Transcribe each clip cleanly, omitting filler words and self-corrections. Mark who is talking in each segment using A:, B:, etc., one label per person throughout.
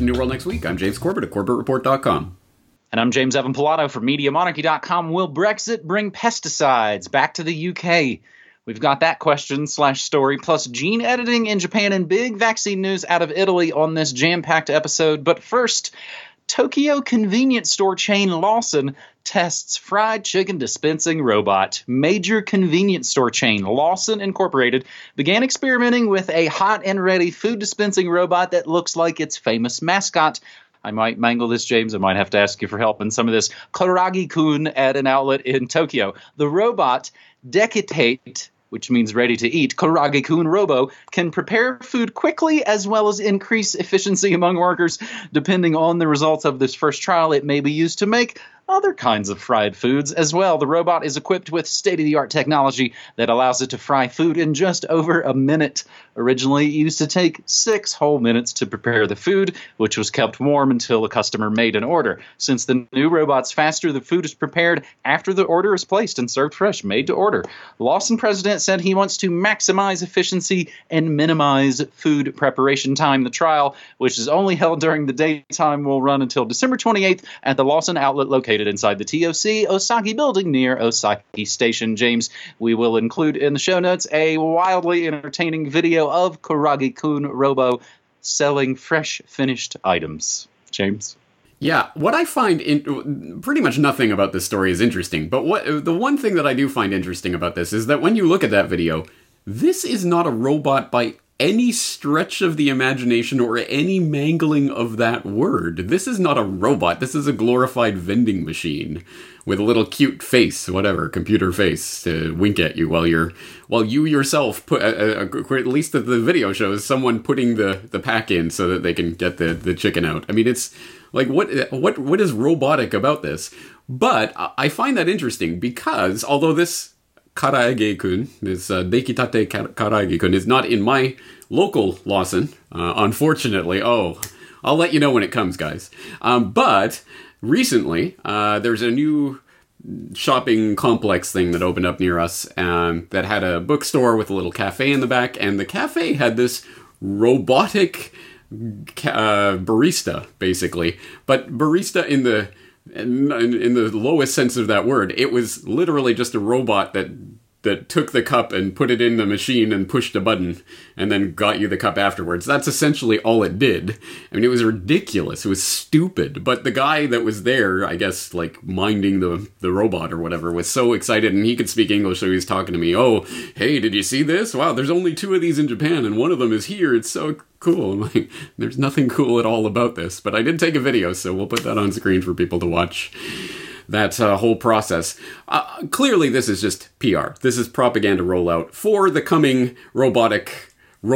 A: New World Next Week. I'm James Corbett of CorbettReport.com.
B: And I'm James Evan Pilato from MediaMonarchy.com. Will Brexit bring pesticides back to the UK? We've got that question/story, plus gene editing in Japan and big vaccine news out of Italy on this jam-packed episode. But first, Tokyo convenience store chain Lawson tests fried chicken dispensing robot. Major convenience store chain Lawson Incorporated began experimenting with a hot and ready food dispensing robot that looks like its famous mascot. I might mangle this, James. I might have to ask you for help in some of this. Karagi-kun at an outlet in Tokyo. The robot, Dekitate, which means ready to eat, Karagi-kun Robo, can prepare food quickly as well as increase efficiency among workers. Depending on the results of this first trial, it may be used to make other kinds of fried foods as well. The robot is equipped with state-of-the-art technology that allows it to fry food in just over a minute. Originally, it used to take 6 whole minutes to prepare the food, which was kept warm until a customer made an order. Since the new robot's faster, the food is prepared after the order is placed and served fresh, made to order. Lawson president said he wants to maximize efficiency and minimize food preparation time. The trial, which is only held during the daytime, will run until December 28th at the Lawson outlet located inside the TOC Osaki building near Osaki Station. James, we will include in the show notes a wildly entertaining video of Karagi-kun Robo selling fresh finished items. James?
A: Yeah, what I find pretty much nothing about this story is interesting, but the one thing that I do find interesting about this is that when you look at that video, this is not a robot by any stretch of the imagination or any mangling of that word. This is not a robot. This is a glorified vending machine with a little cute face, whatever, computer face to wink at you while you yourself put, at least the video shows someone putting the pack in so that they can get the chicken out. I mean, it's like, what is robotic about this? But I find that interesting because although this Karage-kun, this Dekitate Karage-kun, is not in my local Lawson, unfortunately. Oh, I'll let you know when it comes, guys. But recently, there's a new shopping complex thing that opened up near us that had a bookstore with a little cafe in the back, and the cafe had this robotic barista, basically. But barista in the lowest sense of that word. It was literally just a robot that took the cup and put it in the machine and pushed a button and then got you the cup afterwards. That's essentially all it did. I mean, it was ridiculous. It was stupid. But the guy that was there, I guess, like, minding the robot or whatever, was so excited, and he could speak English, so he was talking to me. Oh, hey, did you see this? Wow, there's only 2 of these in Japan, and one of them is here. It's so cool. I'm like, there's nothing cool at all about this. But I did take a video, so we'll put that on screen for people to watch that whole process. Clearly, this is just PR. This is propaganda rollout for the coming robotic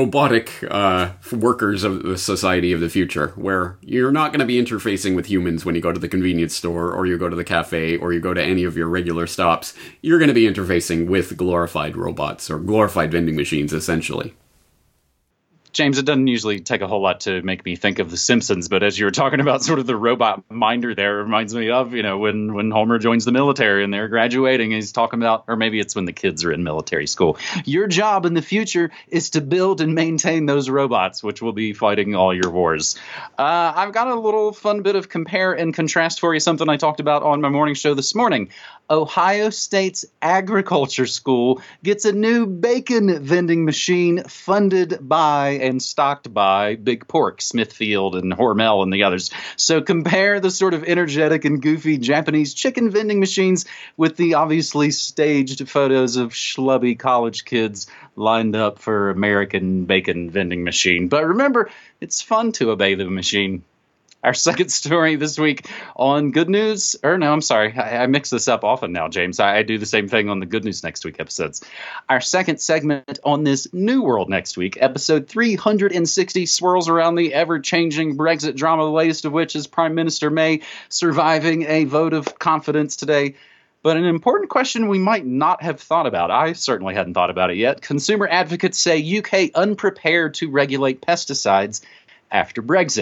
A: workers of the society of the future, where you're not going to be interfacing with humans when you go to the convenience store, or you go to the cafe, or you go to any of your regular stops. You're going to be interfacing with glorified robots, or glorified vending machines, essentially.
B: James, it doesn't usually take a whole lot to make me think of The Simpsons, but as you were talking about sort of the robot minder there, it reminds me of, when Homer joins the military and they're graduating, he's talking about, or maybe it's when the kids are in military school. Your job in the future is to build and maintain those robots, which will be fighting all your wars. I've got a little fun bit of compare and contrast for you, something I talked about on my morning show this morning. Ohio State's agriculture school gets a new bacon vending machine funded by and stocked by Big Pork, Smithfield, and Hormel, and the others. So compare the sort of energetic and goofy Japanese chicken vending machines with the obviously staged photos of schlubby college kids lined up for American bacon vending machine. But remember, it's fun to obey the machine. Our second story this week on Good News, or no, I'm sorry, I mix this up often now, James. I do the same thing on the Good News Next Week episodes. Our second segment on this New World Next Week, episode 360, swirls around the ever-changing Brexit drama, the latest of which is Prime Minister May surviving a vote of confidence today. But an important question we might not have thought about. I certainly hadn't thought about it yet. Consumer advocates say UK unprepared to regulate pesticides after Brexit.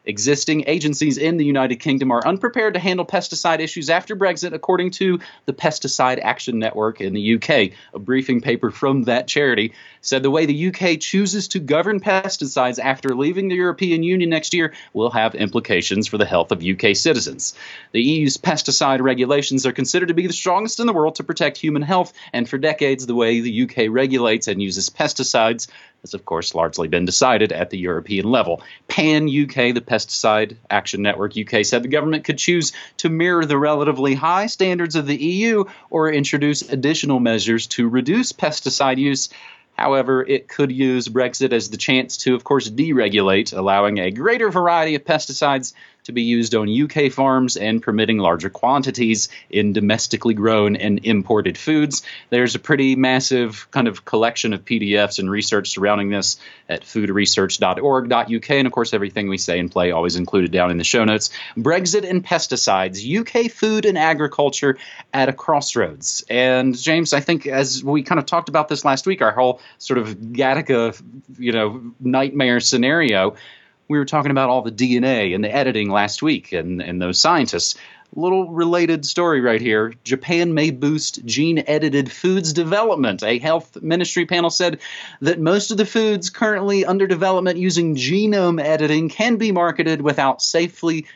B: Existing agencies in the United Kingdom are unprepared to handle pesticide issues after Brexit, according to the Pesticide Action Network in the UK. A briefing paper from that charity said the way the UK chooses to govern pesticides after leaving the European Union next year will have implications for the health of UK citizens. The EU's pesticide regulations are considered to be the strongest in the world to protect human health, and for decades the way the UK regulates and uses pesticides has, of course, largely been decided at the European level. Pan-UK, the Pesticide Action Network UK, said the government could choose to mirror the relatively high standards of the EU or introduce additional measures to reduce pesticide use. However, it could use Brexit as the chance to, of course, deregulate, allowing a greater variety of pesticides to be used on UK farms and permitting larger quantities in domestically grown and imported foods. There's a pretty massive kind of collection of PDFs and research surrounding this at foodresearch.org.uk. And, of course, everything we say and play always included down in the show notes. Brexit and pesticides, UK food and agriculture at a crossroads. And, James, I think as we kind of talked about this last week, our whole sort of Gattaca, nightmare scenario, we were talking about all the DNA and the editing last week and those scientists. Little related story right here. Japan may boost gene-edited foods development. A health ministry panel said that most of the foods currently under development using genome editing can be marketed without safety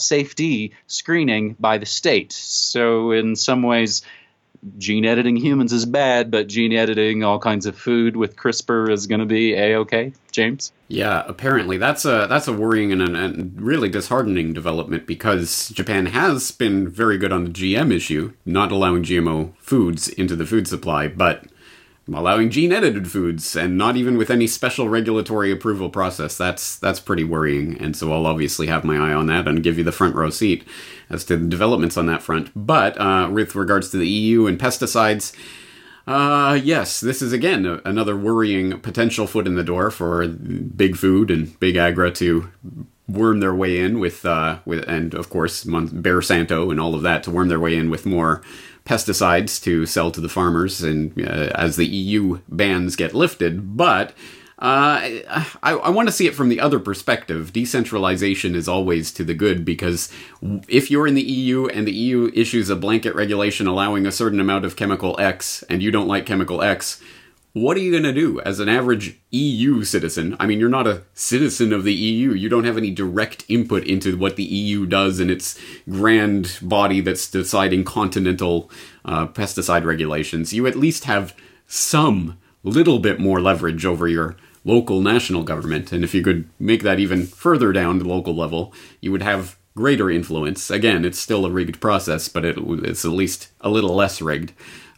B: screening by the state. So in some ways, gene editing humans is bad, but gene editing all kinds of food with CRISPR is going to be A-okay, James?
A: Yeah, apparently that's a worrying and really disheartening development, because Japan has been very good on the GM issue, not allowing GMO foods into the food supply, but allowing gene-edited foods, and not even with any special regulatory approval process. That's pretty worrying, and so I'll obviously have my eye on that and give you the front row seat as to the developments on that front. But with regards to the EU and pesticides, yes, this is again another worrying potential foot in the door for big food and big agra to worm their way in with and of course Bayer Santo and all of that to worm their way in with more pesticides to sell to the farmers, and as the EU bans get lifted. But I want to see it from the other perspective. Decentralization is always to the good, because if you're in the EU and the EU issues a blanket regulation allowing a certain amount of chemical X and you don't like chemical X, what are you going to do as an average EU citizen? I mean, you're not a citizen of the EU. You don't have any direct input into what the EU does in its grand body that's deciding continental pesticide regulations. You at least have some little bit more leverage over your local national government. And if you could make that even further down to the local level, you would have greater influence. Again, it's still a rigged process, but it's at least a little less rigged.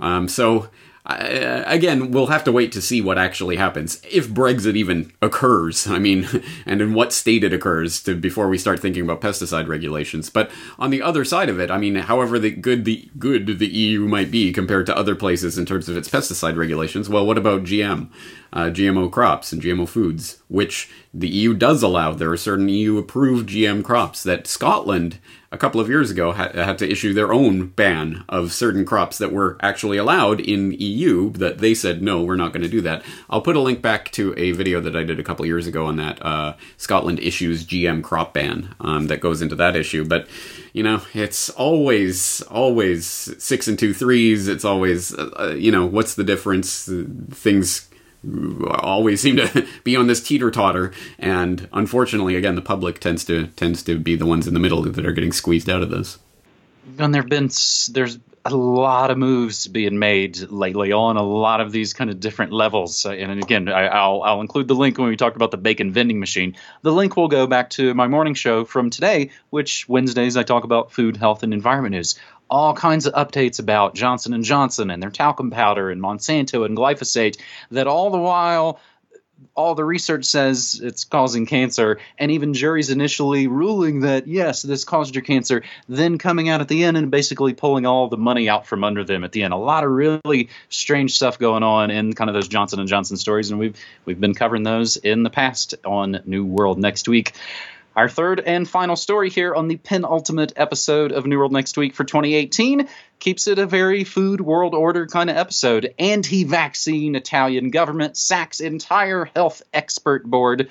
A: Again, we'll have to wait to see what actually happens, if Brexit even occurs, I mean, and in what state it occurs before we start thinking about pesticide regulations. But on the other side of it, I mean, however good the EU might be compared to other places in terms of its pesticide regulations, well, what about GMO crops and GMO foods, which the EU does allow? There are certain EU-approved GM crops that Scotland, a couple of years ago, had to issue their own ban of certain crops that were actually allowed in EU, that they said, no, we're not going to do that. I'll put a link back to a video that I did a couple of years ago on that Scotland issues GM crop ban that goes into that issue. But, it's always 6 and 2 3s. It's always, what's the difference? Things always seem to be on this teeter-totter, and unfortunately, again, the public tends to be the ones in the middle that are getting squeezed out of this.
B: And there's a lot of moves being made lately on a lot of these kind of different levels. And again, I'll include the link when we talk about the bacon vending machine. The link will go back to my morning show from today, which Wednesdays I talk about food, health, and environment news. All kinds of updates about Johnson & Johnson and their talcum powder and Monsanto and glyphosate, that all the while all the research says it's causing cancer, and even juries initially ruling that, yes, this caused your cancer, then coming out at the end and basically pulling all the money out from under them at the end. A lot of really strange stuff going on in kind of those Johnson & Johnson stories, and we've been covering those in the past on New World Next Week. Our third and final story here on the penultimate episode of New World Next Week for 2018 keeps it a very food world order kind of episode. Anti-vaccine Italian government sacks entire health expert board.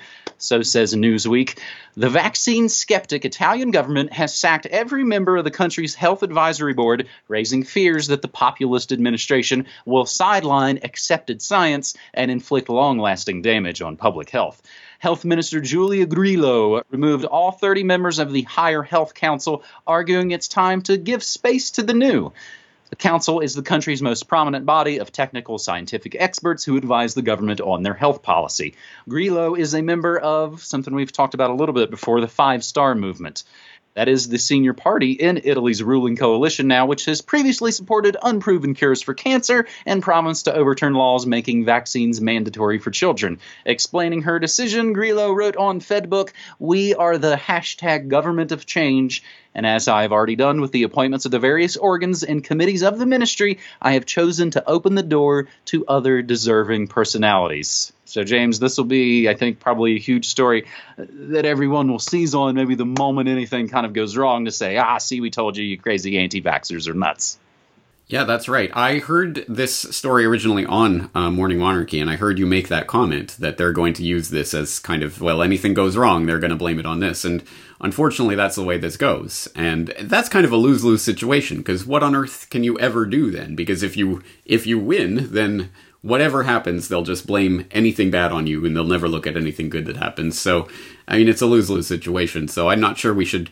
B: So says Newsweek. The vaccine skeptic Italian government has sacked every member of the country's health advisory board, raising fears that the populist administration will sideline accepted science and inflict long-lasting damage on public health. Health Minister Giulia Grillo removed all 30 members of the Higher Health Council, arguing it's time to give space to the new. The council is the country's most prominent body of technical scientific experts who advise the government on their health policy. Grillo is a member of something we've talked about a little bit before, the Five Star Movement. That is the senior party in Italy's ruling coalition now, which has previously supported unproven cures for cancer and promised to overturn laws making vaccines mandatory for children. Explaining her decision, Grillo wrote on Fedbook, "We are the hashtag government of change. And as I have already done with the appointments of the various organs and committees of the ministry, I have chosen to open the door to other deserving personalities." So, James, this will be, I think, probably a huge story that everyone will seize on maybe the moment anything kind of goes wrong to say, see, we told you, you crazy anti-vaxxers are nuts.
A: Yeah, that's right. I heard this story originally on Morning Monarchy, and I heard you make that comment that they're going to use this as kind of, well, anything goes wrong, they're going to blame it on this. And unfortunately, that's the way this goes. And that's kind of a lose-lose situation, because what on earth can you ever do then? Because if you win, then whatever happens, they'll just blame anything bad on you, and they'll never look at anything good that happens. So, I mean, it's a lose-lose situation. So I'm not sure we should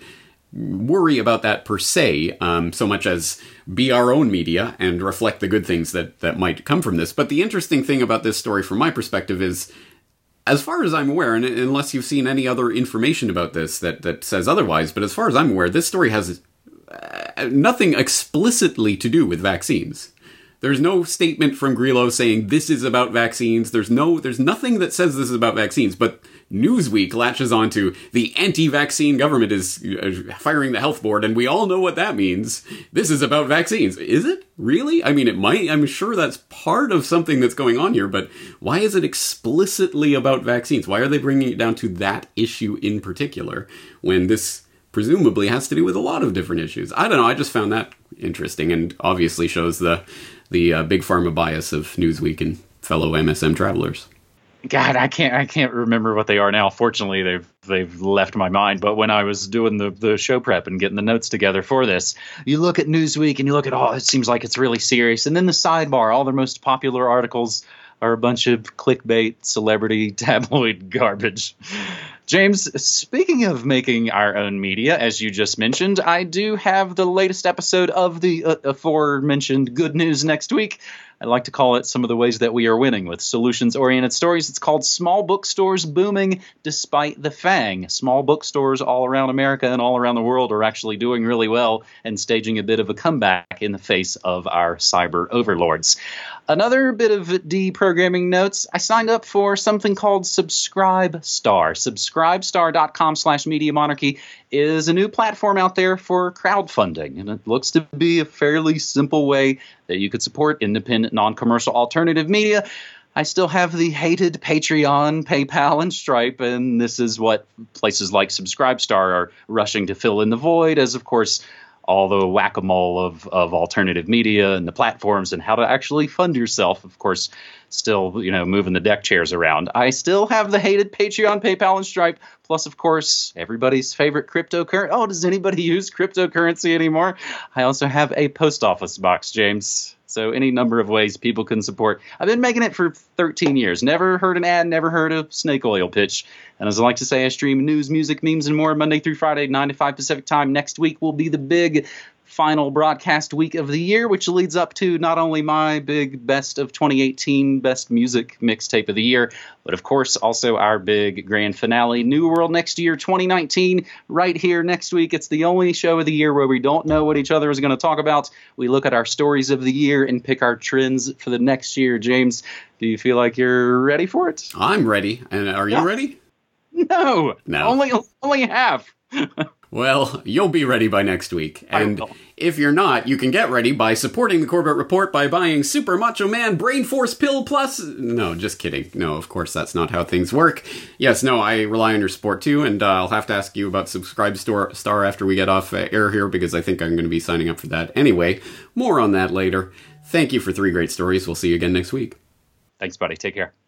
A: worry about that per se, so much as be our own media and reflect the good things that might come from this. But the interesting thing about this story from my perspective is, as far as I'm aware, and unless you've seen any other information about this that says otherwise, but as far as I'm aware, this story has nothing explicitly to do with vaccines. There's no statement from Grillo saying this is about vaccines. There's nothing that says this is about vaccines, but Newsweek latches onto the anti-vaccine government is firing the health board, and we all know what that means. This is about vaccines. Is it? Really? I mean, it might. I'm sure that's part of something that's going on here, but why is it explicitly about vaccines? Why are they bringing it down to that issue in particular when this presumably has to do with a lot of different issues? I don't know. I just found that interesting, and obviously shows the big pharma bias of Newsweek and fellow MSM travelers.
B: God, I can't remember what they are now. Fortunately, they've left my mind. But when I was doing the show prep and getting the notes together for this, you look at Newsweek and you look at, it seems like it's really serious. And then the sidebar, all their most popular articles are a bunch of clickbait, celebrity, tabloid garbage. James, speaking of making our own media, as you just mentioned, I do have the latest episode of the aforementioned Good News Next Week. I like to call it Some of the Ways That We Are Winning with Solutions-Oriented Stories. It's called Small Bookstores Booming Despite the FANG. Small bookstores all around America and all around the world are actually doing really well and staging a bit of a comeback in the face of our cyber overlords. Another bit of deprogramming notes. I signed up for something called Subscribestar. Subscribestar.com/Media Monarchy is a new platform out there for crowdfunding, and it looks to be a fairly simple way that you could support independent, non-commercial alternative media. I still have the hated Patreon, PayPal, and Stripe, and this is what places like Subscribestar are rushing to fill in the void, as, of course, all the whack-a-mole of alternative media and the platforms and how to actually fund yourself, of course, still, moving the deck chairs around. I still have the hated Patreon, PayPal, and Stripe, plus, of course, everybody's favorite cryptocurrency. Oh, does anybody use cryptocurrency anymore? I also have a post office box, James. So any number of ways people can support. I've been making it for 13 years. Never heard an ad, never heard a snake oil pitch. And as I like to say, I stream news, music, memes, and more Monday through Friday, 9 to 5 Pacific time. Next week will be the big final broadcast week of the year, which leads up to not only my big best of 2018 best music mixtape of the year, but of course also our big grand finale, New World Next Year 2019, right here next week. It's the only show of the year where we don't know what each other is going to talk about. We look at our stories of the year and pick our trends for the next year. James, do you feel like you're ready for it?
A: I'm ready. And are you ready?
B: No. Only half.
A: Well, you'll be ready by next week. And if you're not, you can get ready by supporting the Corbett Report by buying Super Macho Man Brain Force Pill Plus. No, just kidding. No, of course, that's not how things work. Yes, no, I rely on your support too, and I'll have to ask you about Subscribestar after we get off air here, because I think I'm going to be signing up for that anyway. More on that later. Thank you for 3 great stories. We'll see you again next week.
B: Thanks, buddy. Take care.